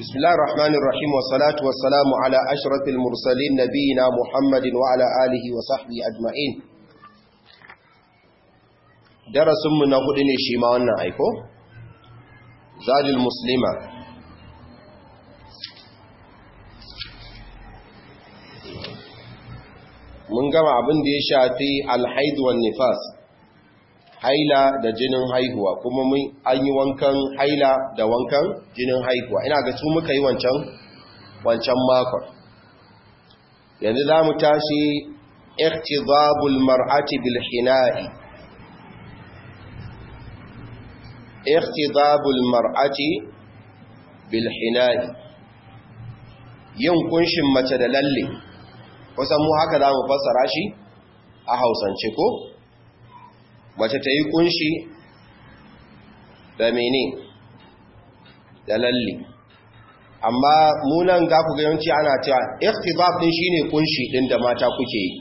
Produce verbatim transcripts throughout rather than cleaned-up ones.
بسم الله الرحمن الرحيم والصلاة والسلام على أشرف المرسلين نبينا محمد وعلى آله وصحبه أجمعين. درس من نقدني شيما وانا ايكو زاد المسلمة mun gama abin da ya shafi alhaid wan nifas, haila da jinin haihuwa, kuma mun an yi wankan haila da wankan jinin haihuwa. Ina ga su muka yi wancan wancan makon. Yanzu za mu tashi ihtidabul mar'ati bil hina'i. Ihtidabul mar'ati bil hina'i, yin kunshin mace da lalle. Kusan mu haka za mu fassara shi a Hausance ko? Mace ta yi kunshi da mene? Da lalle. Amma munan ga ku ga yawanci ana cewa ikhtibab din shine kunshi din da mata kuke yi.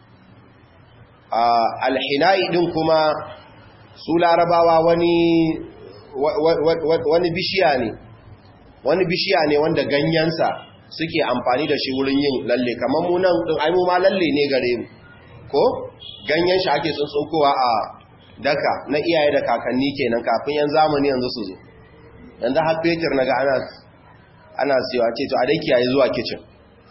A alhinai din kuma su larabawa wani wani bishiya ne. Wani bishiya ne wanda ganyensa suke amfani da shi wurin yin lalle, kamar mu nan din ai mu ma lalle ne gare mu ko ganyen shi ake tsuntsunkowa a daka na iyaye da kakanni kenan kafin yan zamani yanzu su zo. Yanzu har fetur naga ana ana siyo ce to a dai kiyaye zuwa kitchen.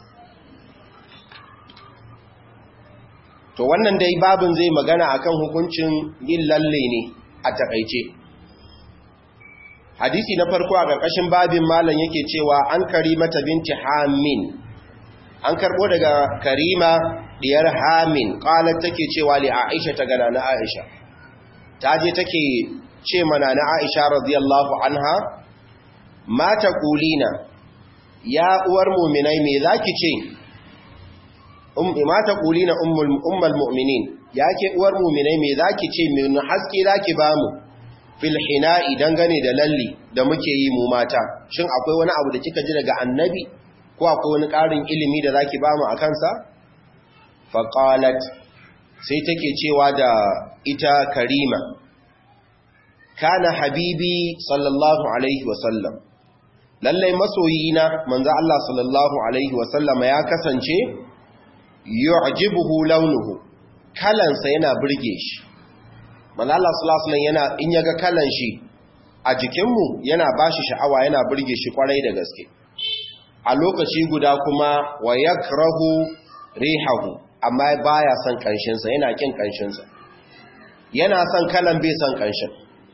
To wannan dai babin zai magana akan hukuncin yin lalle ne a takeice. Hadisi na farko a ƙarƙashin babin malam yake cewa an Karimata binti Hamin, an karɓo daga Karima diyar Hamin, qalat take cewa li Aisha ta gana na Aisha, ta je take ce mana na Aisha radiyallahu anha, ma taqulina ya uwar mu'minai me zaki ce, um ma taqulina ummul ummul mu'minin, yake uwar mu'minai me zaki ce, me haske zaki bamu fil hina'i dangane da lalli da muke yi mu mata. Shin akwai wani abu da kika ji daga annabi ko akwai wani ƙarin ilimi da zaki ba mu a kansa? Faqalat, sai take cewa da ita Karima, kana habibi sallallahu alaihi wasallam, lallai masoyina manzo Allah sallallahu alaihi wasallam ya kasance yu'jibuhu launuhu, kalansa yana burge shi. Manzo Allah sallallahu alaihi wasallam yana in yaga kalan shi a jikinmu yana bashi sha'awa, yana burge shi kwarai da gaske. A lokaci guda kuma wa yakrahu rihahu, amma baya son kanshin sa, yana kin kanshin sa. Yana son kalan bai son kanshin.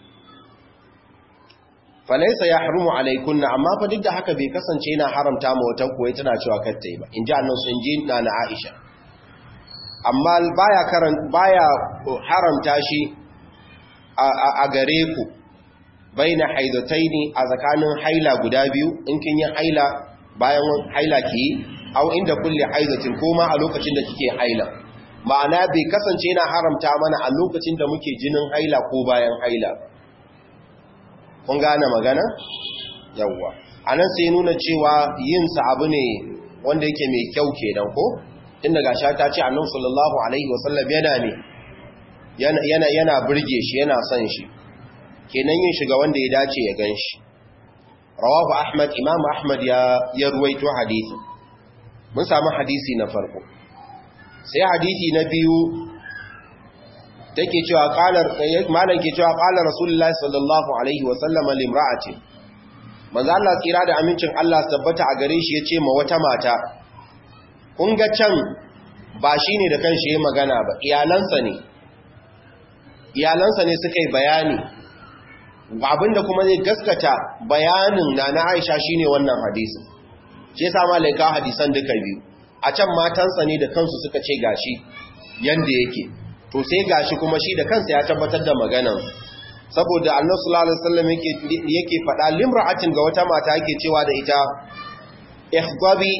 Falaysa yahrumu alaykunna, amma fa duk da haka bai kasance yana haramta ma wata koyi tana cewa kar ta yi ba. Inji annabi sun ji na Aisha. Amma baya karan baya haramta shi a gare ku baina haidataini, a tsakanin haila guda biyu, in kin yi haila bayan haila ki au inda kulli haidatin, koma a lokacin da kike haila. Ma'ana bai kasance yana haramta mana a lokacin da muke jinin haila ko bayan haila. Kun gane magana? Yawwa. Anan sai nuna cewa yin sa abu ne wanda yake mai kyau kenan ko? Inda gasha ta ce Annabi sallallahu alaihi wasallam yana ne yana yana yana burge shi, yana son shi. Kenan yin shiga wanda ya dace ya ganshi. Rawahu Ahmad, Imam Ahmad ya ya ruwaito hadisi. Mun samu hadisi na farko. Sai hadisi na biyu take cewa qalar malan ke cewa qala Rasulullahi sallallahu alaihi wasallam limra'atin. Manzo Allah tsira da amincin Allah tabbata a gare shi yace ma wata mata, kun ga can ba shine da kanshi yayin magana ba, iyalansa ne. Iyalansa ne suka yi bayani, abinda kuma zai gaskata bayanin na na Aisha shine wannan hadisin. Shi yasa malaika hadisan duka biyu. A can matansa ne da kansu suka ce gashi yanda yake. To sai gashi kuma shi da kansa ya tabbatar da maganar. Saboda Annabi sallallahu alaihi wasallam yake yake faɗa limra'atin ga wata mata yake cewa da ita ikhdabi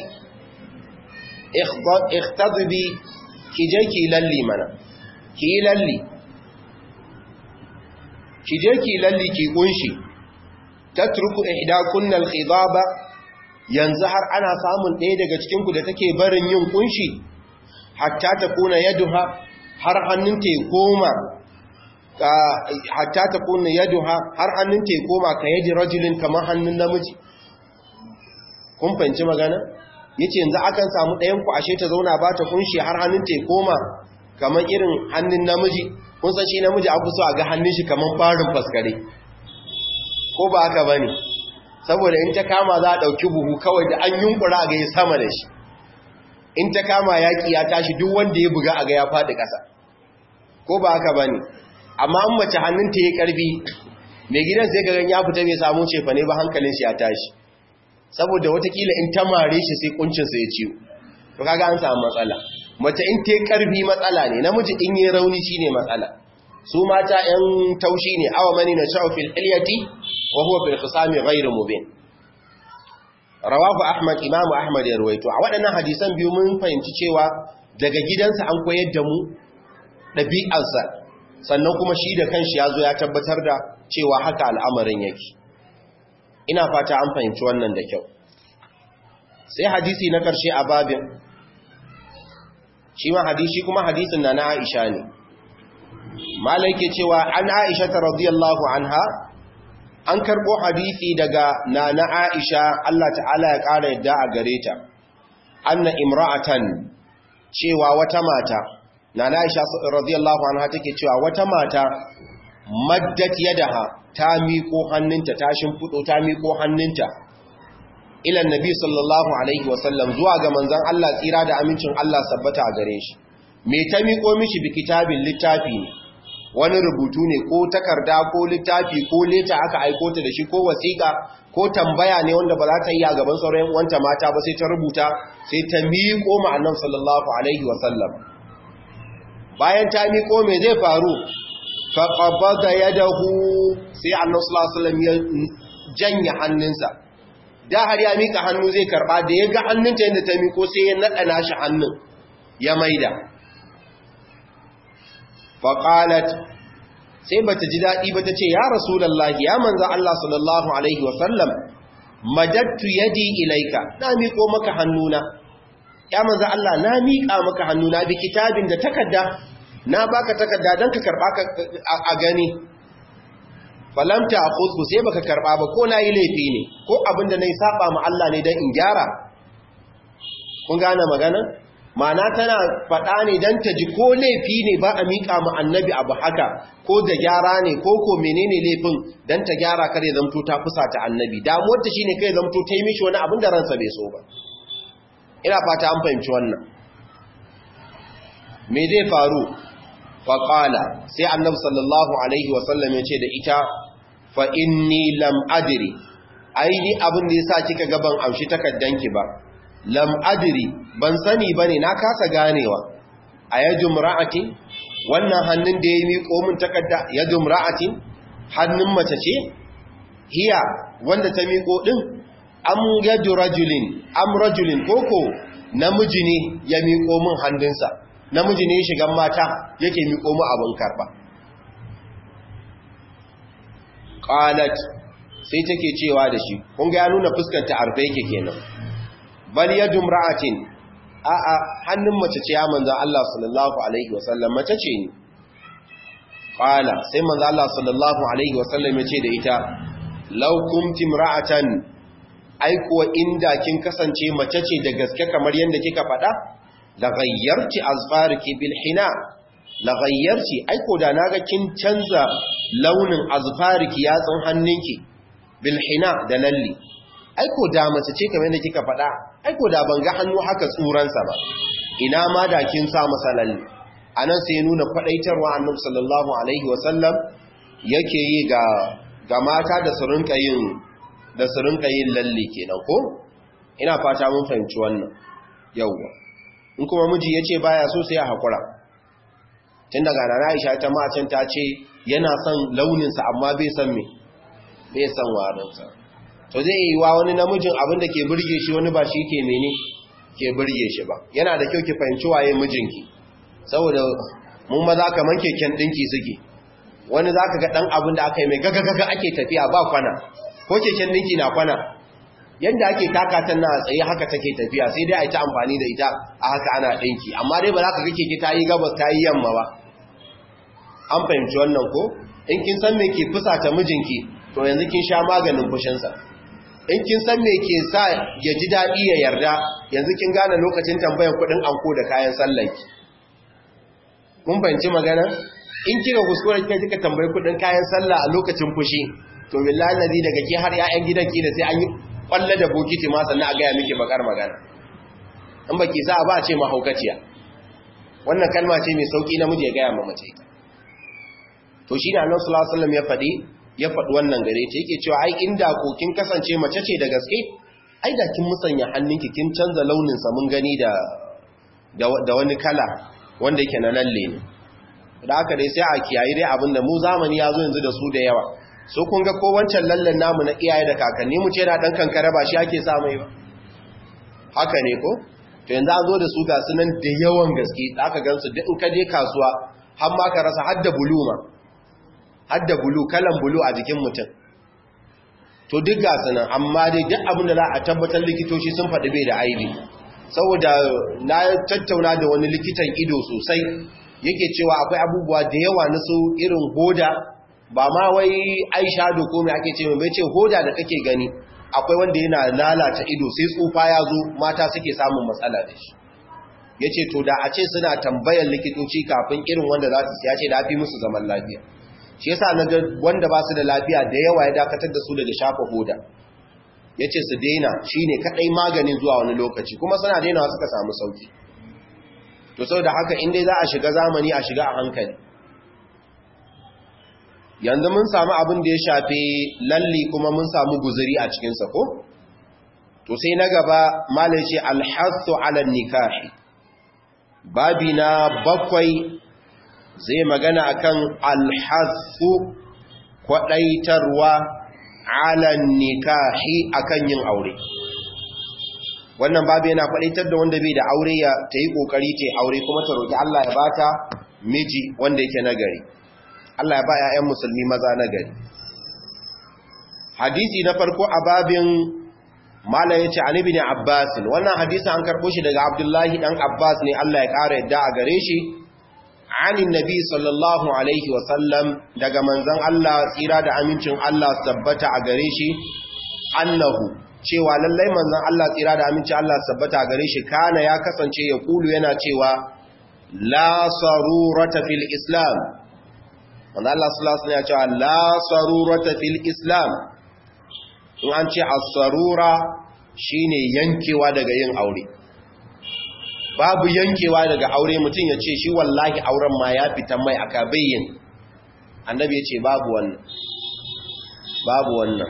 ikhtadbi, kije ki lalli mana. Ki lalli. Ki je ki lalli ki kunshi, tatruku ihdakunna al-khidaba, yanzu har ana samun ɗaya daga cikin ku da take barin yin kunshi hatta ta kuna yaduha, har hannunta ya koma hatta ta kuna yaduha, har hannunta ya koma ka yaji rajulin kamar hannun namiji. kun fahimci magana yace yanzu akan samu ɗayan ku ashe ta zauna ba ta kunshi har hannun ta koma kamar irin hannun namiji kun san shi namiji an so a ga hannun shi kamar farin faskare ko ba haka bane saboda in ta kama za a dauki buhu kawai da an yunkura ga ya sama da shi in ta kama yaki ya tashi duk wanda ya buga a ga ya fadi ƙasa ko ba haka bane amma an mace hannun ta yayi karfi mai gidan sai ga ya fita bai samu cefa ne ba hankalin shi ya tashi saboda watakila in ta mare shi sai kuncinsa ya ciwo to kaga an samu matsala mace in ta karfi matsala ne namiji in yi rauni shine matsala su mata yan taushi ne awa mani na sha'u fil hilyati wa huwa fil khisami ghayr mubin rawahu ahmad imam ahmad ya ruwaito a waɗannan hadisan biyu mun fahimci cewa daga gidansa an koyar da mu ɗabi'arsa sannan kuma shi da kanshi ya zo ya tabbatar da cewa haka al'amarin yake ina fata an fahimci wannan da kyau sai hadisi na ƙarshe a babin shi ma hadisi kuma hadisin na na Aisha ne malai ke cewa an Aisha ta radiyallahu anha an karbo hadisi daga na na Aisha Allah ta'ala ya ƙara yadda a gare ta anna imra'atan cewa wata mata na na Aisha radiyallahu anha take cewa wata mata maddat yadaha ta miƙo hannunta ta shimfiɗo ta miƙo hannunta ilan nabi sallallahu alaihi wasallam zuwa ga manzon Allah tsira da amincin Allah sabbata a gare shi me ta miƙo mishi bi kitabin littafi ne wani rubutu ne ko takarda ko littafi ko leta aka aiko ta da shi ko wasiƙa ko tambaya ne wanda ba za ta yi a gaban sauran wanta mata ba sai ta rubuta sai ta miƙo ma annabi sallallahu alaihi wasallam bayan ta miƙo me zai faru faƙabada ya dahu sai annan sulasulam ya janye hannunsa da har ya mika hannu zai karɓa da ya ga hannunta yadda ta miko sai ya naɗa shi hannun ya maida faƙalat sai ba ta ji daɗi ba ta ce ya rasulallah ya manzan Allah sallallahu Alaihi wasallam madattu yadi ilaika na miko maka hannuna ya manzan Allah na miƙa maka hannuna bi kitabin da takarda na baka takarda don ka karba a gani falamta a kudu sai baka karba ba ko na yi laifi ne ko abinda na yi saba ma Allah ne don in gyara kun gane magana mana tana faɗa ne don ta ji ko laifi ne ba a miƙa ma annabi abu haka ko da gyara ne ko ko menene laifin don ta gyara kare zamto ta fusa ta annabi damuwar ta shine kai zamto ta yi mishi wani abin da ransa bai so ba ina fata an fahimci wannan me zai faru faƙala sai annabi sallallahu alaihi wasallam ya ce da ita fa inni lam adri aini abin da yasa kika ga ban amshi takaddanki ba lam adri ban sani bane na kasa ganewa ayajum ra'ati wannan hannun da ya miƙo min takadda yajum ra'ati hannun mace ce hiya wanda ta miƙo din am yadu rajulin am rajulin koko namiji ne ya miƙo min hannunsa namiji ne shigan mata yake miƙo mu abin karba qalat sai take cewa da shi kun ga ya nuna fuskar ta arfa yake kenan bal yadum ra'atin a a hannun mace ce ya manzo Allah sallallahu alaihi wasallam mace ce ni qala sai manzo Allah sallallahu alaihi wasallam ya ce da ita law kuntum ra'atan ai kuwa inda kin kasance mace ce da gaske kamar yanda kika faɗa la ghayyarti azfariki bil hina la ghayyarti ai ko da naga kin canza launin azfariki yatsun hannunki bil hina da lalli ai ko da mace ce kamar yanda kika faɗa ai ko da ban ga hannu haka tsuransa ba ina ma da kin sa masa lalli anan sai nuna fadaitarwa annabi sallallahu alaihi wasallam yake yi ga ga mata da su rinka yin da su rinka yin lalle kenan ko ina fata mun fahimci wannan yauwa in kuma miji yace baya so sai ya hakura tun daga rana Aisha ta ma can ta ce yana son launin sa amma bai san me bai san warin sa to zai yi wa wani namijin abin da ke burge shi wani ba shi ke mene ke burge shi ba yana da kyau ki fahimci waye mijinki saboda mun maza kaman keken dinki suke wani zaka ga dan abin da aka yi mai gagagaga ake tafiya ba kwana ko keken dinki na kwana yanda ake takatan na tsaye haka take tafiya sai dai a yi ta amfani da ita a haka ana dinki amma dai ba za ka ga keke ta yi gabas ta yi yamma ba an fahimci wannan ko in kin san me ke fusata mijinki to yanzu kin sha maganin fushinsa in kin san me ke sa ya ji daɗi ya yarda yanzu kin gane lokacin tambayar kuɗin anko da kayan sallanki mun banci magana in kika kuskure kika kika tambayi kuɗin kayan sallah a lokacin fushi to billahi ladhi daga ki har ƴaƴan gidanki da sai an yi kwalle da bokiti ma sannan a ga miki bakar magana in baki sa ba a ce mahaukaciya wannan kalma ce mai sauki namiji ya ga ma mace to shi ne Annabi sallallahu alaihi wasallam ya faɗi ya faɗi wannan gare ta yake cewa ai inda ko kin kasance mace ce da gaske ai da kin musanya hannunki kin canza launin sa mun gani da da wani kala wanda yake na lalle ne da haka dai sai a kiyaye dai abinda mu zamani ya zo yanzu da su da yawa so kun ga ko wancan lallen namu na iyaye da kakanni mu ce da dan kankare ba shi ake sa mai ba haka ne ko to yanzu an zo da su ga sunan da yawan gaske da aka gansu duk in ka je kasuwa har ma ka rasa hadda buluma hadda bulu kalan bulu a jikin mutum to duk ga sunan amma dai duk abin da za a tabbatar likitoci sun faɗi bai da aibi saboda na tattauna da wani likitan ido sosai yake cewa akwai abubuwa da yawa na su irin hoda ba ma wai aisha da komai ake ce mai ce hoda da kake gani akwai wanda yana lalata ido sai tsufa ya zo mata suke samun matsala da shi ya ce to da a ce suna tambayar likitoci kafin irin wanda za su siya ce da fi musu zaman lafiya shi yasa na ga wanda ba su da lafiya da yawa ya dakatar da su daga shafa hoda ya ce su daina shi ne kaɗai maganin zuwa wani lokaci kuma suna dainawa suka samu sauki to sau da haka inda za a shiga zamani a shiga a hankali yanzu mun samu abin da ya shafe lalli kuma mun samu guzuri a cikinsa ko to sai na gaba malai ce alhassu ala nikahi babi na bakwai zai magana akan alhassu kwaɗaitarwa ala nikahi akan yin aure wannan babu yana faɗaitar da wanda bai da aure ya ta yi ƙoƙari ta aure kuma ta roƙi Allah ya bata miji wanda yake nagari Allah ya ba ‘ya'yan musulmi maza nagari hadisi na farko a babin mala ya ce an ibi ne abbasin wannan hadisi an karɓo shi daga abdullahi ɗan abbas ne Allah ya ƙara yadda a gare shi anin nabi sallallahu alaihi wasallam daga manzan Allah tsira da amincin Allah tabbata a gare shi annahu cewa lallai manzan Allah tsira da amincin Allah tabbata a gare shi kana ya kasance ya kulu yana cewa la sarurata fil islam wanda Allah sallallahu alaihi wasallam ya cewa la sarurata fil islam in an ce as-sarura shine yankewa daga yin aure babu yankewa daga aure mutum ya ce shi wallahi auren ma ya fitan mai aka bayyin annabi ya ce babu wannan babu wannan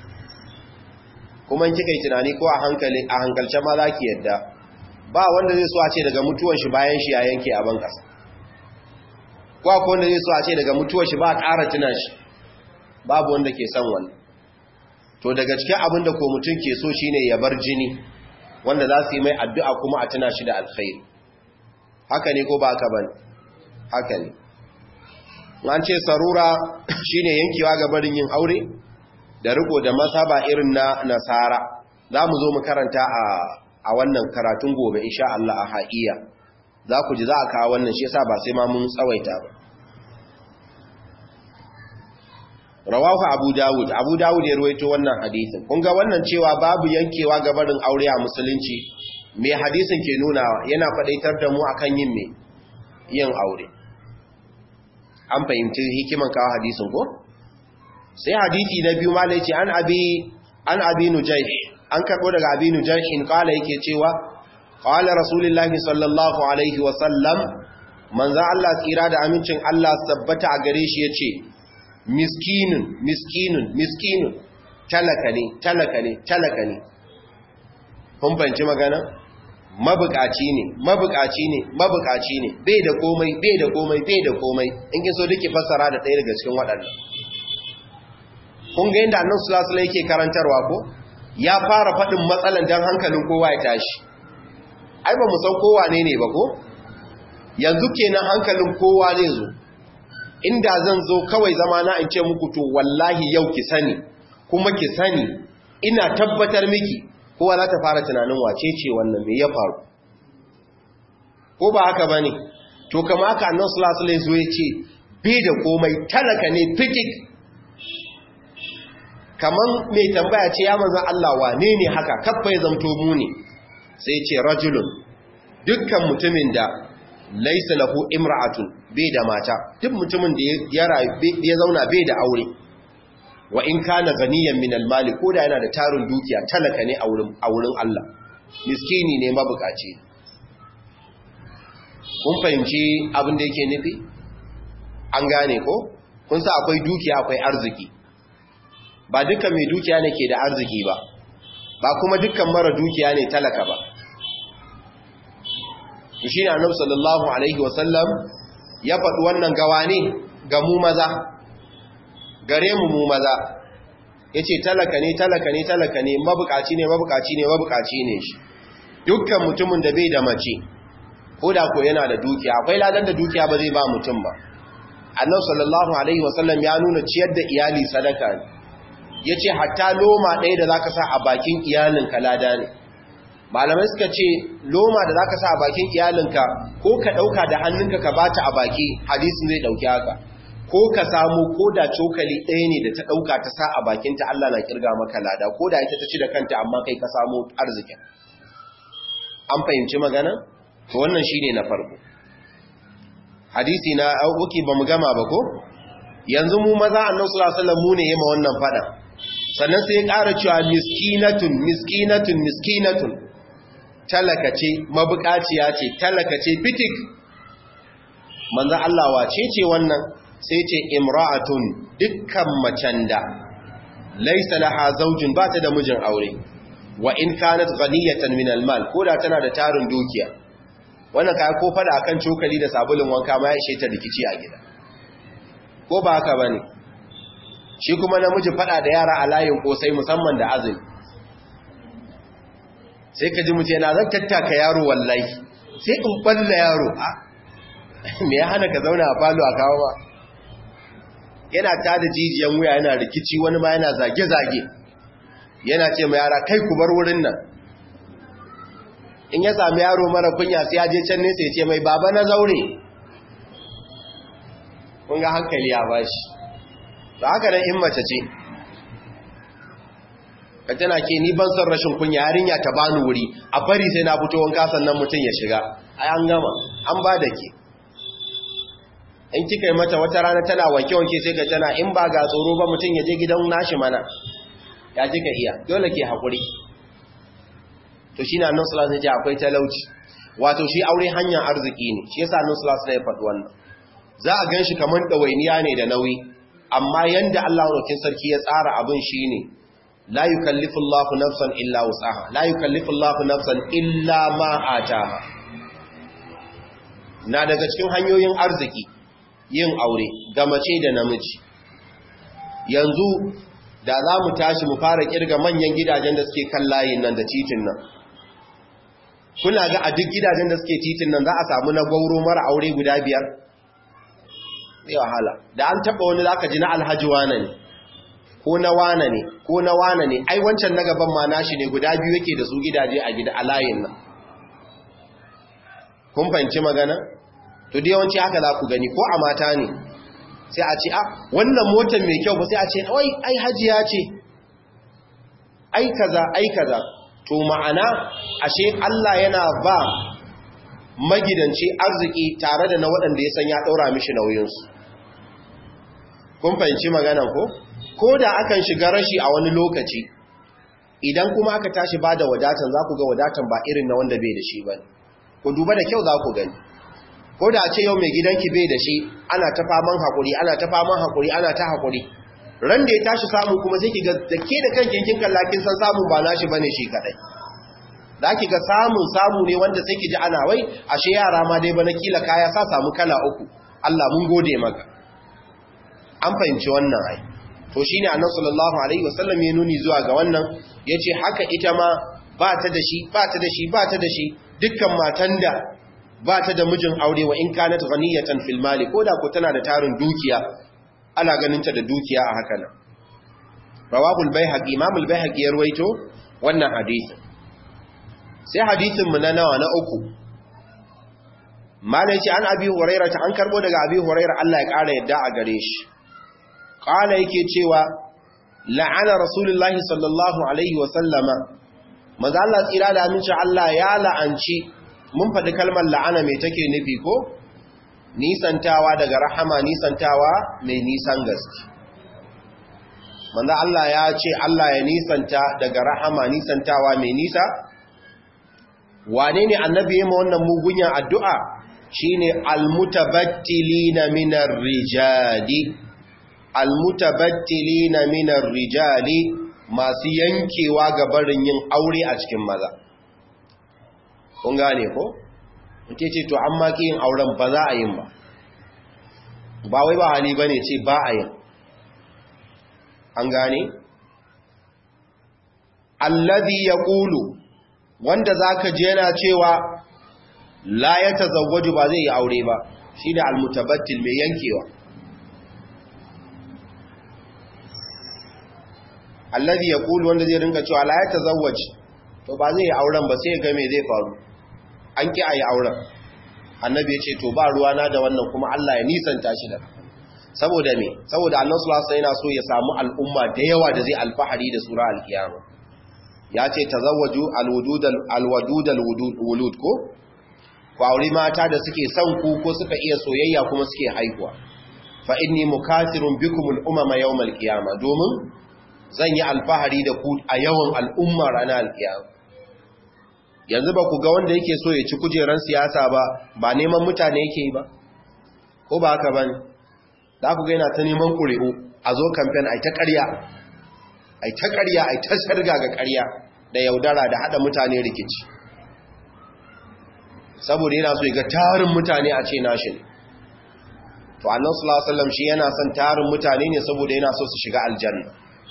kuma kika yi tunani ko a hankali a hankalce ma za ki yadda ba wanda zai so a ce daga mutuwar shi bayan shi ya yanke a ban kasa ko akwai wanda zai so a ce daga mutuwar shi ba a ƙara tuna shi babu wanda ke son wannan to daga cikin abin da ko mutum ke so shine ya bar jini wanda za su yi mai addu'a kuma a tuna shi da alkhairi haka ne ko ba haka bane haka ne an ce sarura shine yankewa ga barin yin aure da riko da masaba irin na nasara za mu zo mu karanta a a wannan karatun gobe insha Allah a ha'iya za ku ji za a kawo wannan shi yasa ba sai ma mun tsawaita ba rawahu abu dawud abu dawud ya ruwaito wannan hadisin kun ga wannan cewa babu yankewa ga barin aure a musulunci me hadisin ke nuna yana fadaitar da mu akan yin me yin aure an fahimci hikiman kawo hadisin ko sai hadisi na biyu malai ce an abi an abi nujayh an karbo daga abi nujayh in kala yake cewa qala rasulullahi sallallahu alaihi wa sallam manzo Allah tsira da amincin Allah tabbata a gare shi yace miskinun miskinun miskinun talaka ne talaka ne talaka ne kun fahimci magana mabukaci ne mabukaci ne mabukaci ne bai da komai bai da komai bai da komai in kin so duke fassara da ɗaya daga cikin waɗannan kun ga yadda annabi sallallahu alaihi wasallam yake karantarwa ko ya fara faɗin matsalan dan hankalin kowa ya tashi ai ba mu san kowa ne ne ba ko yanzu kenan hankalin kowa zai zo inda zan zo kawai zama na in ce muku to wallahi yau ki sani kuma ki sani ina tabbatar miki kowa za ta fara tunanin wace ce wannan me ya faru ko ba haka bane to kamar haka annabi sallallahu alaihi wasallam ya ce bai da komai talaka ne fikik kaman mai tambaya ce ya manzon Allah wane ne haka kaffa ya zamto mu ne sai ce rajulun dukkan mutumin da laysa lahu imra'atun bai da mata duk mutumin da ya ya zauna bai da aure wa in kana ganiyan min al-mali ko da yana da tarin dukiya talaka ne a wurin a wurin Allah miskini ne mabukaci kun fahimci abin da yake nufi an gane ko kun sa akwai dukiya akwai arziki ba dukkan mai dukiya ne ke da arziki ba ba kuma dukkan mara dukiya ne talaka ba shi ne annabi sallallahu alaihi wasallam ya faɗi wannan gawane ga mu maza gare mu mu maza yace talaka ne talaka ne talaka ne mabukaci ne mabukaci ne mabukaci ne shi dukkan mutumin da bai da mace ko da ko yana da dukiya akwai ladan da dukiya ba zai ba mutum ba annabi sallallahu alaihi wasallam ya nuna ciyar da iyali sadaka ne yace hatta loma ɗaya da zaka sa a bakin iyalinka lada ne malamai suka ce loma da zaka sa a bakin iyalinka ko ka dauka da hannunka ka bata a baki hadisin zai dauki haka ko ka samu ko da cokali ɗaya ne da ta dauka ta sa a bakinta Allah na kirga maka lada ko da ita ta ci da kanta amma kai ka samu arzikin an fahimci magana to wannan shine na farko hadisi na auki bamu gama ba ko yanzu mu maza annabi sallallahu alaihi wasallam mu ne yema wannan fada sannan sai ya ƙara cewa miskinatun miskinatun miskinatun talaka ce mabukaciya ce talaka ce fitik manzo Allah wace ce wannan sai ce imra'atun dukkan macen da laysa laha zawjun ba ta da mijin aure wa in kanat ghaniyatan min almal koda tana da tarin dukiya wannan kai ko fada akan cokali da sabulun wanka ma ya ishe ta rikici a gida ko ba haka bane shi kuma namiji fada da yara a layin kosai musamman da azumi sai ka ji mutu yana zan tattaka yaro wallahi sai in balla yaro a me ya hana ka zauna a falo a kawo ba yana tada jijiyan wuya yana rikici wani ma yana zage-zage yana ce ma yara kai ku bar wurin nan in ya sami yaro mara kunya sai ya je can nesa ya ce mai baba na zaure kun ga hankali ya bashi da haka nan in mace ce ka tana ke ni ban son rashin kunya yarinya ta bani wuri a bari sai na fito wanka sannan mutum ya shiga ai an gama an ba da ke in kika yi mata wata rana tana wanke-wanke sai ga tana in ba ga tsoro ba mutum ya je gidan nashi mana ya ji ka iya dole ke haƙuri to shi na nan sulasun ce akwai talauci wato shi aure hanyar arziki ne shi yasa nan sulasun ya faɗi wannan za a gan shi kamar ɗawainiya ne da nauyi amma yanda Allah rokin sarki ya tsara abin shi ne la yukallifu Allahu nafsan illa wus'aha la yukallifu Allahu nafsan illa ma ataha na daga cikin hanyoyin arziki yin aure ga mace da namiji yanzu da za mu tashi mu fara kirga manyan gidajen da suke kan layin nan da titin nan kuna ga a duk gidajen da suke titin nan za a samu na gauro mara aure guda biyar zai wahala da an taba wani zaka ji na alhaji wane ne ko na wane ne ko na wane ne ai wancan na gaban ma nashi ne guda biyu yake da su gidaje a gida a layin nan kun fahimci magana to da yawanci haka za ku gani ko a mata ne sai a ce a wannan motar mai kyau ba sai a ce wai ai hajiya ce ai kaza ai kaza to ma'ana ashe Allah yana ba magidanci arziki tare da na waɗanda ya san ya ɗaura mishi nauyinsu kun fahimci maganan ko ko da akan shiga rashi a wani lokaci idan kuma aka tashi ba da wadatan za ku ga wadatan ba irin na wanda bai da shi ba ku duba da kyau za ku gani ko da a ce yau mai gidanki bai da shi ana ta faman haƙuri ana ta faman haƙuri ana ta haƙuri ran da ya tashi samu kuma sai ki ga da ke da kankin kin kalla kin san samun ba nashi bane shi kadai za ki ga samun samu ne wanda sai ki ji ana wai ashe yara ma dai bana kila kaya sa samu kala uku Allah mun gode maka an fahimci wannan ai to shine annabi sallallahu alaihi wasallam ya nuni zuwa ga wannan yace haka ita ma ba ta da shi ba ta da shi ba ta da shi dukkan matan da ba ta da mijin aure wa in kanat ghaniyatan fil mali koda ko tana da tarin dukiya ana ganin ta da dukiya a haka nan rawahu al-baihaqi imam al-baihaqi ya rawaito wannan hadisi sai hadisin mu na nawa na uku malai ce an abi hurairah ta an karbo daga abi hurairah Allah ya kara yadda a gare shi qala yake cewa la'ana rasulullahi sallallahu alaihi wa sallama manzo Allah tsira da aminci Allah ya la'anci mun faɗi kalmar la'ana me take nufi ko nisantawa daga rahama nisantawa mai nisan gaske manzo Allah ya ce Allah ya nisanta daga rahama nisantawa mai nisa wane ne annabi yayin wannan mugunyan addu'a shine almutabattilina minar rijali almutabattilina minar rijali masu yankewa ga barin yin aure a cikin maza kun gane ko muke ce to amma ki yin auren ba za a yin ba ba wai ba hali bane ce ba a yin an gane alladhi yaqulu wanda zaka je yana cewa la yatazawwaju ba zai yi aure ba shine almutabattil mai yankewa alladhi yaqulu wanda zai rinka cewa la yatazawwaj to ba zai yi auren ba sai ga me zai faru an ki ayi auren annabi ya ce to ba ruwa na da wannan kuma Allah ya nisanta shi da saboda me saboda Allah sallallahu alaihi wasallam yana so ya samu al'umma da yawa da zai alfahari da sura al-qiyama ya ce tazawwaju al-wudud al-wadud al-wulud ko ku aure mata da suke son ku ko suka iya soyayya kuma suke haihuwa fa inni mukathirun bikum al-umama yawm al-qiyama domin zan yi alfahari da ku a yawan al'umma ranar al-qiyama yanzu ba ku ga wanda yake so ya ci kujeran siyasa ba ba neman mutane yake yi ba ko ba haka bane za ku ga yana ta neman ƙuri'u a zo kamfen ai ta ƙarya ai ta ƙarya ai ta sarga ga ƙarya da yaudara da hada mutane rikici saboda yana so ya ga tarin mutane a ce nashi ne to annabi sallallahu alaihi wasallam shi yana son tarin mutane ne saboda yana so su shiga aljanna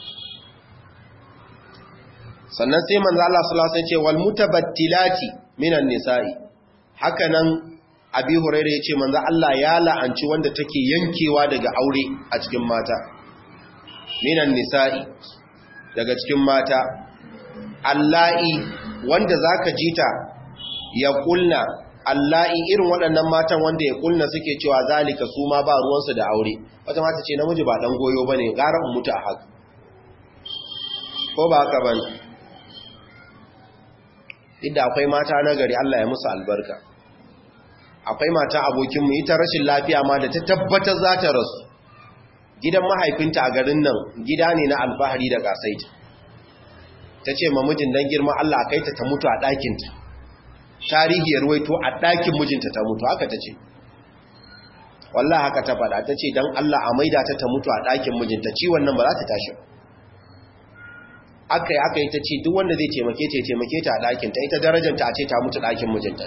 sannan sai manzo Allah sallallahu alaihi wasallam ya ce wal mutabattilati minan nisa'i hakanan abi hurairah ya ce manzo Allah ya la'anci wanda take yankewa daga aure a cikin mata minan nisa'i daga cikin mata allahi wanda zaka jita ya kulna allahi irin waɗannan matan wanda ya kulna suke cewa zalika su ma ba ruwansu da aure wata mata ce namiji ba dan goyo bane gara in mutu a haka ko ba haka bane inda akwai mata na gari Allah ya musu albarka akwai mata abokinmu ita rashin lafiya ma da ta tabbatar za ta rasu gidan mahaifinta a garin nan gida ne na alfahari da kasaita ta ce mamijin don girma Allah a kai ta ta mutu a ɗakinta tarihi ya ruwaito a ɗakin mijinta ta mutu haka ta ce wallah haka ta faɗa ta ce don Allah a maida ta ta mutu a ɗakin mijinta ciwon nan ba za ta tashi aka yi aka yi ta ce duk wanda zai taimake ta taimake ta a ɗakinta ita darajanta a ce ta mutu ɗakin mijinta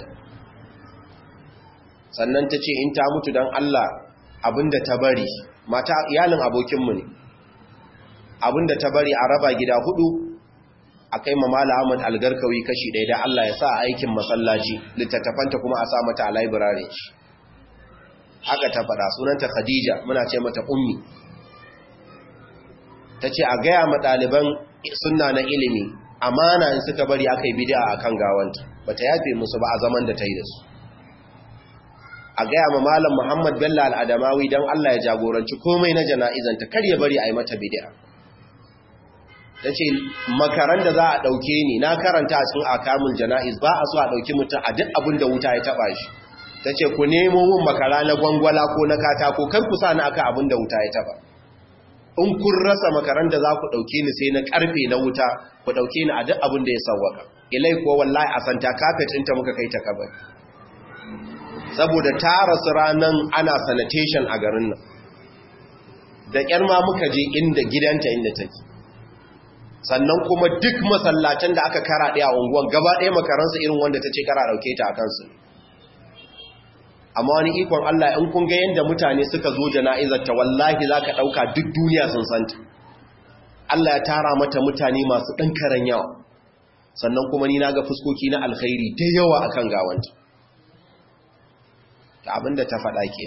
sannan ta ce in ta mutu don Allah abinda ta bari mata iyalin abokinmu ne abinda ta bari a raba gida hudu a kai mamala Ahmad Algarkawi kashi ɗaya da Allah ya sa aikin masallaci littattafanta kuma a sa mata a library haka ta faɗa sunanta Khadija muna ce mata ummi ta ce a gaya ma ɗaliban sunna na ilimi amana in suka bari aka yi bid'a akan gawanta bata yafe musu ba a zaman da ta yi da su a gaya ma malam Muhammad Bello al-Adamawi dan Allah ya jagoranci komai na jana'izanta kar ya bari a yi mata bid'a tace makaran da za a dauke ni na karanta a cikin akamul jana'iz ba a so a dauki mutum a duk abin da wuta ya taba shi tace ku nemo mun makara na gwangwala ko na katako kar ku sa ni aka abin da wuta ya taba in kun rasa makaran da za ku dauke ni sai na karfe na wuta ku dauke ni a duk abin da ya sawwaka ilai ko wallahi a santa carpet ɗinta muka kai ta kabari saboda ta rasu ranar ana sanitation a garin nan da ƙyar ma muka je inda gidanta inda take sannan kuma duk masallacin da aka kara ɗaya a unguwan gaba ɗaya makaransa irin wanda ta ce kara ɗauke ta a kansu amma wani ikon Allah in kun ga yadda mutane suka zo jana'izarta wallahi za ka ɗauka duk duniya sun santa Allah ya tara mata mutane masu ɗan karen yawa sannan kuma ni na ga fuskoki na alkhairi da yawa akan gawanta abinda ta faɗa ke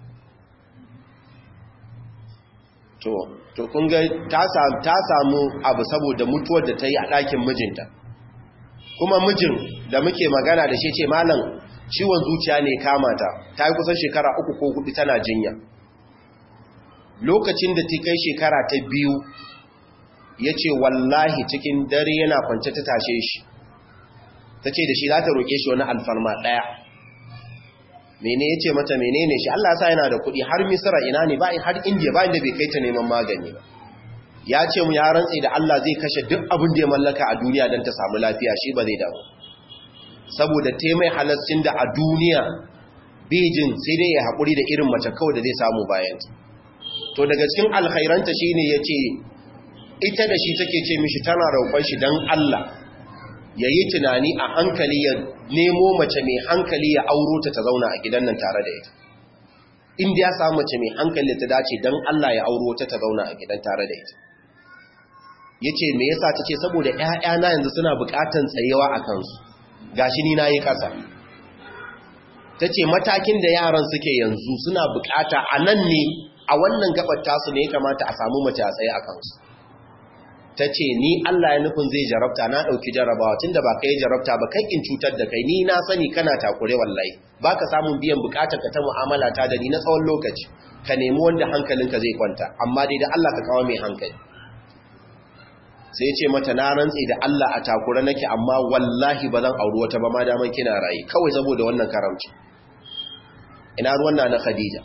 to to kun ga ta samu abu saboda mutuwar da ta yi a ɗakin mijinta kuma mijin da muke magana da shi ce malam ciwon zuciya ne kama ta ta yi kusan shekara uku ko hudu tana jinya lokacin da ta kai shekara ta biyu yace wallahi cikin dare yana kwance ta tashe shi tace da shi za ta roke shi wani alfarma daya mene yace mata menene shi Allah ya sa yana da kuɗi har Misra ina ne ba har India ba inda bai kai ta neman magani ba ya ce mu ya rantsi da Allah zai kashe duk abin da ya mallaka a duniya don ta samu lafiya shi ba zai damu saboda te mai halascin da a duniya bejin sai dai ya haƙuri da irin mace kawai da zai samu bayan to daga cikin alkhairanta shine yace ita da shi take ce mishi tana roƙon shi dan Allah yayi tunani a hankali ya nemo mace mai hankali ya auro ta ta zauna a gidan nan tare da ita in da ya samu mace mai hankali ta dace dan Allah ya auro ta ta zauna a gidan tare da ita yace me yasa tace saboda ƴaƴana yanzu suna buƙatan tsayewa a kansu gashi ni nayi kasa tace matakin da yaran suke yanzu suna buƙata anan ne a wannan gabar tasu ne ya kamata a samu mace a tsaye a kansu tace ni Allah ya nufin zai jarabta na dauki jarabawa tunda ba kai jarabta ba kai in cutar da kai ni na sani kana takure wallahi baka samun biyan bukatar ka ta mu'amala ta da ni na tsawon lokaci ka nemi wanda hankalinka zai kwanta amma dai da Allah ka kawo mai hankali sai ce mata na rantsi da Allah a takura nake amma wallahi ba zan auri wata ba ma daman kina rayi kawai saboda wannan karamci ina ruwan na na Khadija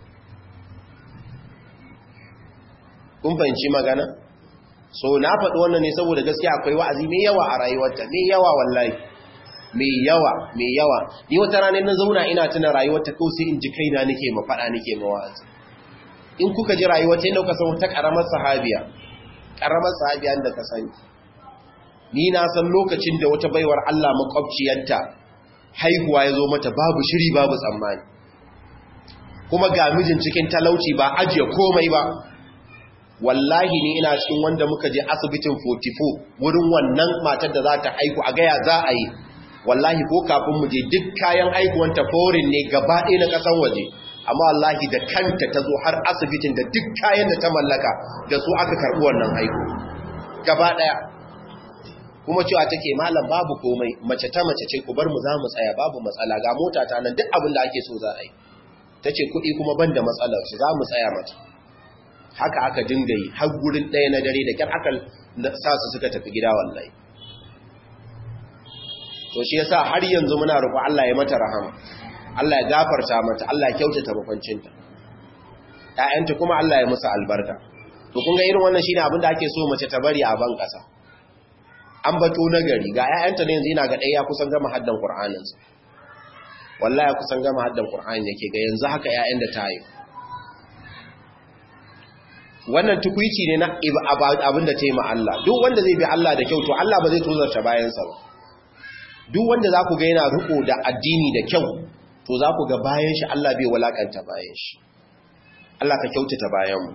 kun fahimci magana so na faɗi wannan ne saboda gaskiya akwai wa'azi mai yawa a rayuwarta mai yawa wallahi mai yawa mai yawa ni wata rana na zauna ina tuna rayuwarta ko sai in ji kaina nake ma faɗa nake ma wa'azi in kuka ji rayuwarta yadda kuka san wata karamar sahabiya karamar sahabiya da ka sani ni na san lokacin da wata baiwar Allah makwabciyarta haihuwa ya zo mata babu shiri babu tsammani kuma ga mijin cikin talauci ba ajiye komai ba wallahi ni ina cikin wanda muka je asibitin forty-four wurin wannan matar da za ta haihu a gaya za a yi wallahi ko kafin mu je duk kayan haihuwanta foreign ne gaba ɗaya na ƙasar waje amma wallahi da kanta ta zo har asibitin da duk kayan da ta mallaka da su aka karɓi wannan haihu gaba ɗaya kuma cewa take malam babu komai mace ta mace ce ku bar mu za mu tsaya babu matsala ga mota ta nan duk abin da ake so za a yi tace kuɗi kuma ban da matsalar su za mu tsaya mata haka aka dinga yi har gurin ɗaya na dare da kyar aka sa su suka tafi gida wallahi to shi yasa har yanzu muna roƙo Allah ya mata rahama Allah ya gafarta mata Allah ya kyautata mafancinta ƴaƴanta kuma Allah ya musu albarka to kun ga irin wannan shine abin da ake so mace ta bari a ban ƙasa an bato nagari ga ƴaƴanta ne yanzu ina ga ɗaya kusan gama haddan Qur'anin sa wallahi kusan gama haddan Qur'ani yake ga yanzu haka ƴaƴan da ta yi wannan tukuici ne na abin da ta yi ma Allah duk wanda zai bi Allah da kyau to Allah ba zai tozarta bayansa ba duk wanda za ku ga yana riko da addini da kyau to za ku ga bayan shi Allah bai walakanta bayan shi Allah ka kyautata bayanmu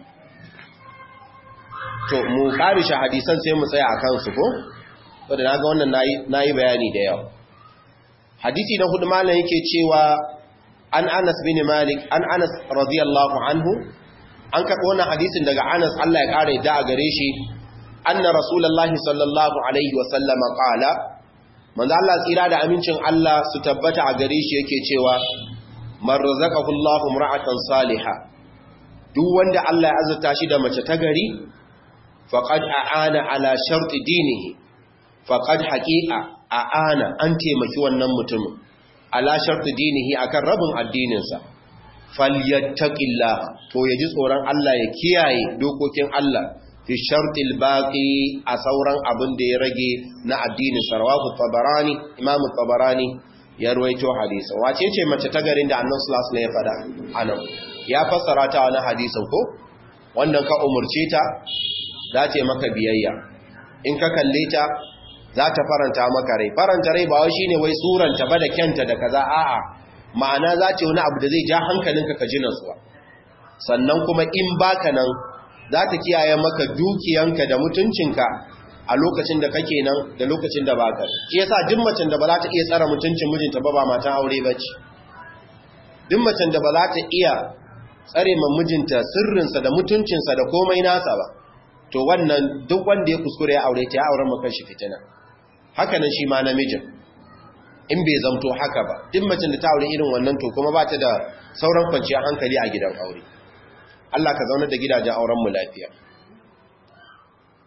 to mu karishe hadisan sai mu tsaya a kansu ko wadda na ga wannan na yi bayani da yawa hadisi na hudu malam yake cewa an Anas bin Malik an Anas radiyallahu anhu an karɓo wannan hadisin daga Anas Allah ya ƙara yadda a gare shi anna rasulullahi sallallahu alaihi wa sallama qala manzo Allah tsira da amincin Allah su tabbata a gare shi yake cewa man razaqahu Allahu imra'atan salihah duk wanda Allah ya azurta shi da mace ta gari faqad aana ala sharti dinihi faqad haqiqa aana an taimaki wannan mutumin ala sharti dinihi akan rabin addininsa falyattaqillah to yaji tsoron Allah ya kiyaye dokokin Allah fi shartil baqi a sauran abin da ya rage na addinin sarwahu tabarani imamu tabarani ya ruwaito hadisi wace ce mace ta garin da Annabi sallallahu alaihi wasallam ya fada anan ya fassara ta wannan hadisin ko wannan ka umurce ta za ta maka biyayya in ka kalle ta za ta faranta maka rai faranta rai ba wai shine wai suranta ba da kyanta da kaza a'a ma'ana za ta wani abu da zai ja hankalinka ka ji nasuwa sannan kuma in baka nan za ta kiyaye maka dukiyanka da mutuncinka a lokacin da kake nan da lokacin da baka shi yasa duk macen da ba za ta iya tsara mutuncin mijinta ba ba matan aure bace duk macen da ba za ta iya tsare ma mijinta sirrinsa da mutuncinsa da komai nasa ba to wannan duk wanda ya kuskure ya aure ta ya auren maka shi fitina haka nan shi ma namijin in bai zamto haka ba duk macen da ta aure irin wannan to kuma ba ta da sauran kwanciyar hankali a gidan aure Allah ka zaunar da gidajen auren mu lafiya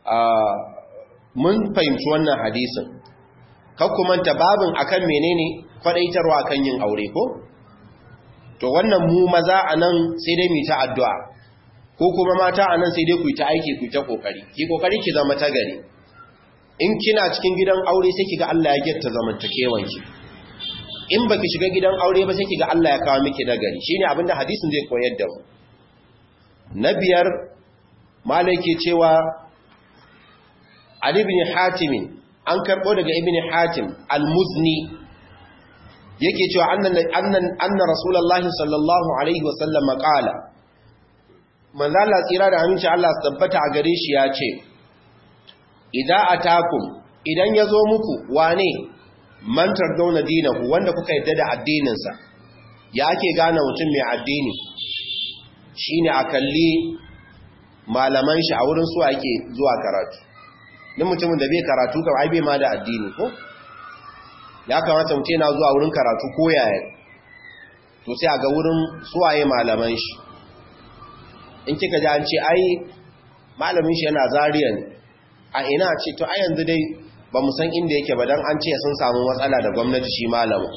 mun fahimci wannan hadisin kakkumanta babin akan menene kwadaitarwa akan yin aure ko to wannan mu maza anan sai dai mu ta addu'a ko kuma mata anan sai dai ku ta aiki ku ta kokari ki kokari ki zama ta gari in kina cikin gidan aure sai kiga Allah ya getta zamantakewan ki in baki shiga gidan aure ba sai kiga Allah ya kawo miki da gari shine abinda hadisin zai koyar da mu na biyar malai ke cewa Ali ibn Hatim an karbo daga ibn Hatim al-Muzni yake cewa annan annan anna rasulullahi sallallahu alaihi wasallam qala manzo Allah tsira da aminci Allah tabbata a gare shi ya ce idza atakum idan yazo muku wane man tardawna dinahu wanda kuka yadda da addinin sa ya ake gane mutum mai addini shine akalli malaman shi a wurin su ake zuwa karatu din mutumin da bai karatu kam ai bai ma da addini ko ya kamata mutum yana zuwa wurin karatu ko yaya to sai a ga wurin suwaye malaman shi in kika ji an ce ai malamin shi yana zariya ne a ina ce to a yanzu dai ba mu san inda yake ba dan an ce sun samu matsala da gwamnati shi malamin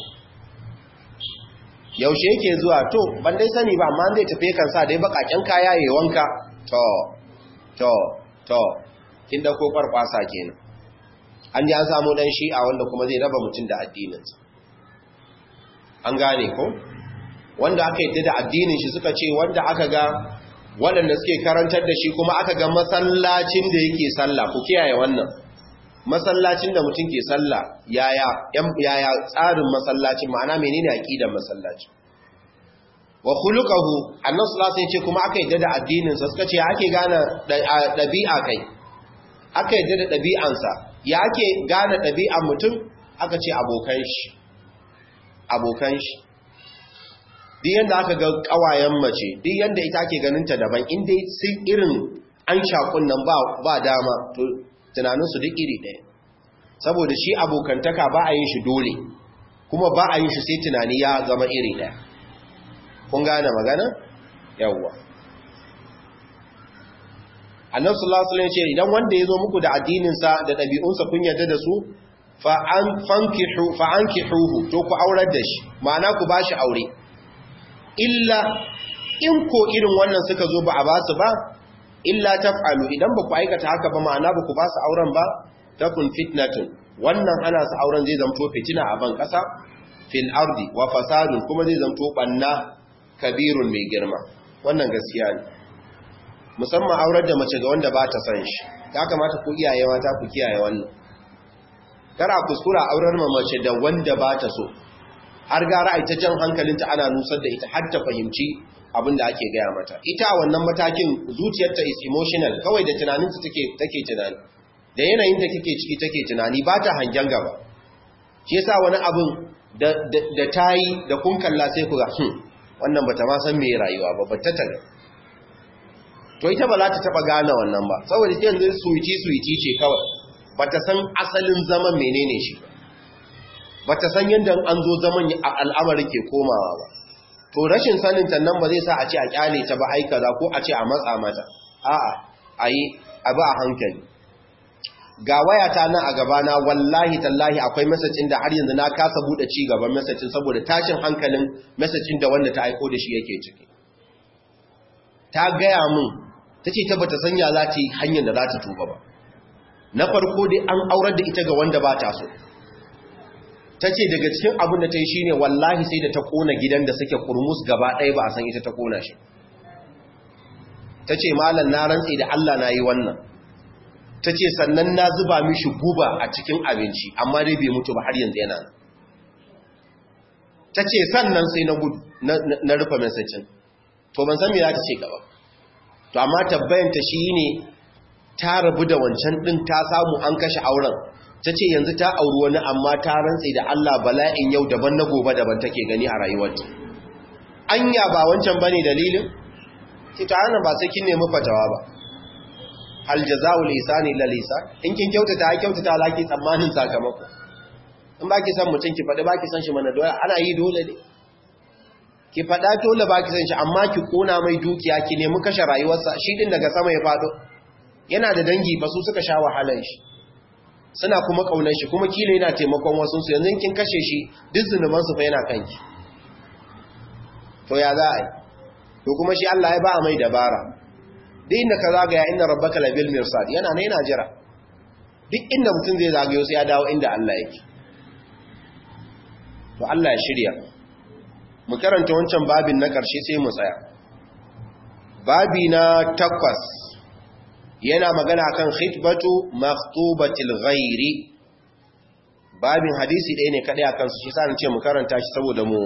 yaushe yake zuwa to ban dai sani ba amma zai tafi kan sa dai bakaken kaya yayin wanka to to to kin da ko kwarkwasa kenan an ji an samu dan shi'a wanda kuma zai raba mutum da addininsa an gane ko wanda aka yi da addinin shi suka ce wanda aka ga waɗanda suke karantar da shi kuma aka ga masallacin da yake sallah ku kiyaye wannan masallacin da mutum ke sallah yaya yaya tsarin masallacin ma'ana menene aqidar masallacin wa khuluquhu annabi sallallahu alaihi wasallam ce kuma aka yi da addinin sa suka ce ake gane dabi'a kai aka yi da dabi'ansa ya ake gane ɗabi'an mutum aka ce abokan shi abokan shi duk yadda aka ga ƙawayen mace duk yadda ita ake ganinta daban inda sun irin an shakun nan ba dama to tunaninsu duk iri ɗaya saboda shi abokantaka ba a yin shi dole kuma ba a yin shi sai tunani ya zama iri ɗaya kun gane magana yawwa annabi sallallahu alaihi wasallam ce idan wanda yazo muku da addininsa da dabi'unsa kun yarda da su fa an fankihu fa ankihuhu to ku aurar da shi ma'ana ku bashi aure illa in ko irin wannan suka zo ba a basu ba illa taf'alu idan ba ku aikata haka ba ma'ana ba ku basu auren ba takun fitnatun wannan ana su auren zai zamto fitina a ban kasa fil ardi wa fasadun kuma zai zamto banna kabirun mai girma wannan gaskiya ne musamman aurar da mace ga wanda ba ta san shi ya kamata ku iyaye mata ku kiyaye wannan kara kuskura aurar mace da wanda ba ta so har gara ai ta jan hankalinta ana nusar da ita har ta fahimci abin da ake gaya mata ita wannan matakin zuciyarta is emotional kawai da tunaninta take take tunani da yanayin da kike ciki take tunani ba ta hangen gaba shi yasa wani abin da da tayi da kun kalla sai ku ga hmm wannan bata ma san me rayuwa ba bata taga to ita ba za ta taba gane wannan ba saboda ita yanzu suiti suiti ce kawai bata san asalin zaman menene shi bata san yadda an zo zaman al'amarin ke komawa ba to rashin sanin ta nan ba zai sa a ce a kyale ta ba aika za ko a ce a matsa mata a'a ayi abu a hankali ga wayata nan a gabana wallahi tallahi akwai message da har yanzu na kasa bude ci gaban message saboda tashin hankalin message da wanda ta aiko da shi yake ciki ta gaya min tace ta bata sanya za ta yi hanyar da za ta tuba ba na farko dai an aurar da ita ga wanda ba ta so tace daga cikin abin da ta yi shine wallahi sai da ta kona gidan da suke kurmus gaba ɗaya ba a san ita ta kona shi tace malam na rantsi da Allah na yi wannan ta ce sannan na zuba mishi guba a cikin abinci amma dai bai mutu ba har yanzu yana ta ce sannan sai na gudu na rufe mesajin to ban san me za ta ce gaba to amma tabbayanta shi ne ta rabu da wancan ɗin ta samu an kashe auren ta ce yanzu ta auri wani amma ta rantse da Allah bala'in yau daban na gobe daban take gani a rayuwarta anya ba wancan bane dalilin ki ta hana ba sai kin nemi fatawa ba hal jazaa'ul ihsani illa ihsan in kin kyautata ai kyautata laki tsammanin sakamako in baki san mutun ki fadi baki san shi mana dole ana yi dole ne ki fada dole baki san shi amma ki kona mai dukiya ki nemi kashe rayuwarsa shi din daga sama ya fado yana da dangi ba su suka sha wahalar shi suna kuma kaunar shi kuma kila yana taimakon wasu su yanzu kin kashe shi duk zunuban su fa yana kanki to ya za a yi to kuma shi Allah ya ba mai dabara duk inda ka zagaya inna rabbaka labil mirsad yana ne yana jira duk inda mutum zai zagayo sai ya dawo inda Allah yake to Allah ya shirya mu karanta wancan babin na ƙarshe sai mu tsaya babi na takwas yana magana kan khitbatu makhtubatil ghairi babin hadisi ɗaya ne kadai akan su shi sa nace mu karanta shi saboda mu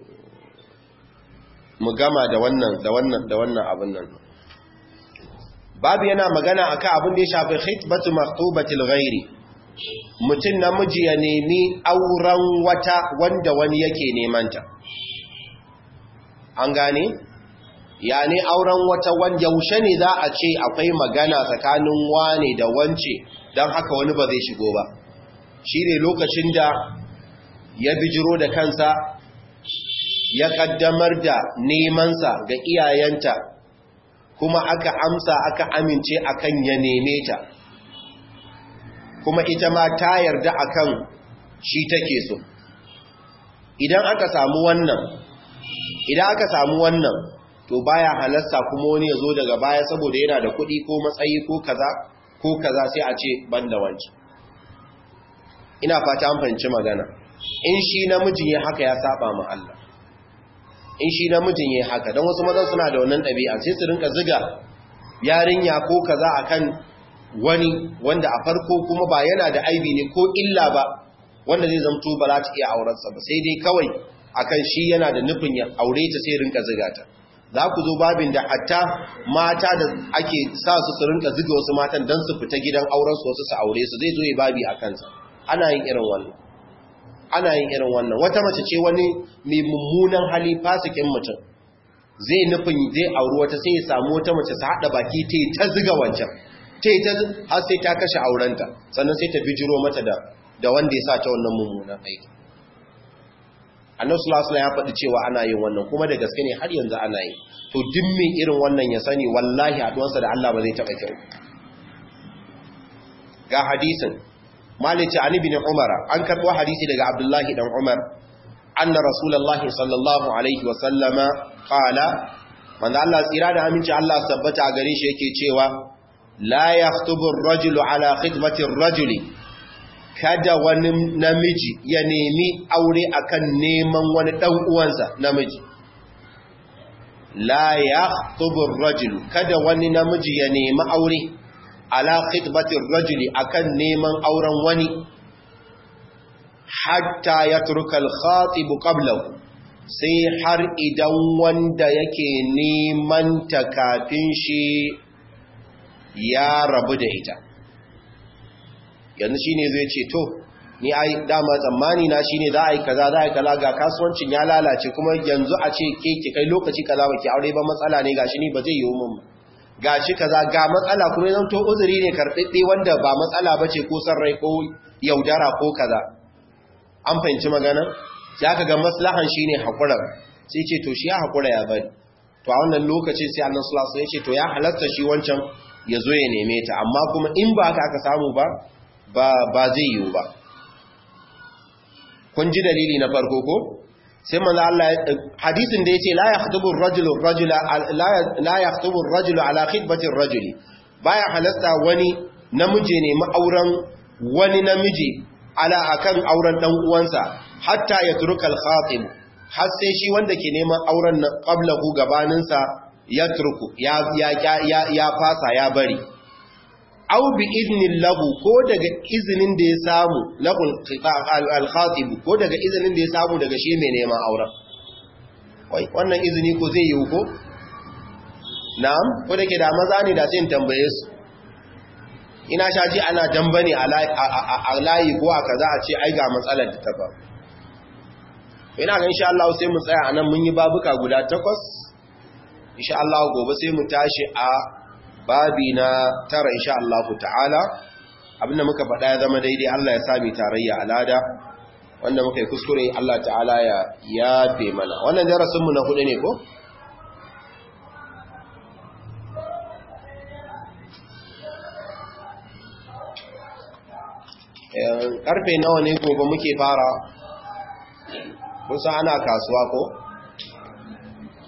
mu gama da wannan da wannan da wannan abin nan babu yana magana akan abin da ya shafi khitbatu makhtubatil ghairi mutum namiji ya nemi auren wata wanda wani yake nemanta an gane ya ne auren wata wanda yaushe ne za a ce akwai magana tsakanin wane da wance don haka wani ba zai shigo ba shi ne lokacin da ya bijiro da kansa ya kaddamar da nemansa ga iyayenta kuma aka amsa aka amince akan ya neme ta kuma ita ma ta yarda akan shi take so idan aka samu wannan idan aka samu wannan to baya halarsa kuma wani ya zo daga baya saboda yana da kuɗi ko matsayi ko kaza ko kaza sai a ce banda wanci ina fata an fahimci magana in shi namijin ya haka ya saba ma Allah in shi namijin ya haka don wasu mazan suna da wannan ɗabi'a sai su rinka ziga yarinya ko kaza akan wani wanda a farko kuma ba yana da aibi ne ko illa ba wanda zai zamto ba za ta iya aurensa ba sai dai kawai akan shi yana da nufin ya aure ta sai rinka ziga ta za ku zo babin da hatta mata da ake sa su su rinka ziga wasu matan don su fita gidan aurensu wasu su aure su zai zo ya babi a kansa ana yin irin wannan ana yin irin wannan wata mace ce wani mai mummunan hali fasikin mutum zai nufin zai auri wata sai ya samu wata mace su haɗa baki ta yi ta ziga wancan ta yi ta har sai ta kashe aurenta sannan sai ta bijiro mata da da wanda ya sa ta wannan mummunan aiki annabi sallallahu alaihi wasallam ya faɗi cewa ana yin wannan kuma da gaske ne har yanzu ana yi to duk mai irin wannan ya sani wallahi haduwarsa da Allah ba zai taɓa kyau ga hadisin malici an ibn umara an karbo hadisi daga abdullahi dan umar anna rasulullahi sallallahu alaihi wasallama qala manzo Allah tsira da aminci Allah tabbata gare shi yake cewa la yakhutubu ar-rajulu ala khidmati ar-rajuli kada wani namiji ya nemi aure akan neman wani dan uwansa namiji la yakhutubu ar-rajulu kada wani namiji ya nemi aure ala khitbati ar-rajuli akan neman auren wani hatta yatruka al-khatib qablahu sai har idan wanda yake neman ta kafin shi ya rabu da ita yanzu shine zai ce to ni ai dama tsammani na shine za a yi kaza za a yi kaza ga kasuwancin ya lalace kuma yanzu a ce ke ki kai lokaci kaza baki aure ba matsala ne gashi ni ba zai yi mun ba gashi kaza ga matsala kuma yanzu to uzuri ne karbibbe wanda ba matsala bace ko san rai ko yaudara ko kaza an fahimci magana sai aka ga maslahan shine hakura sai ce to shi ya hakura ya bari to a wannan lokacin sai Allah sallallahu alaihi wasallam ya ce to ya halatta shi wancan ya zo ya neme ta amma kuma in ba haka aka samu ba ba ba zai yiwu ba kun ji dalili na farko ko sai manzo Allah hadisin da yace la yakhutubu ar-rajulu ar-rajula la yakhutubu ar-rajulu ala khitbati ar-rajuli baya halasta wani namiji ne ma'auran wani namiji ala akan auren dan uwansa hatta yatruka al-khatib har sai shi wanda ke neman auren nan qablahu gabaninsa yatruku ya ya ya ya fasa ya bari aw bi idnin lahu ko daga izinin da ya samu lahul al-khatib ko daga izinin da ya samu daga shi mai neman auren wai wannan izini ko zai yi ko na'am ko dake da maza ne da sai in tambaye su ina shaji ana dambane a layi ko a kaza a ce ai ga matsalar da ta faru ina ga insha Allah sai mu tsaya anan mun yi babuka guda takwas insha Allah gobe sai mu tashi a babi na tara insha Allah ta'ala abinda muka faɗa ya zama daidai Allah ya sami tarayya alada wanda muka yi kuskure Allah ta'ala ya yafe mana wannan darasin mu na hudu ne ko karfe nawa ne gobe muke fara kusa ana kasuwa ko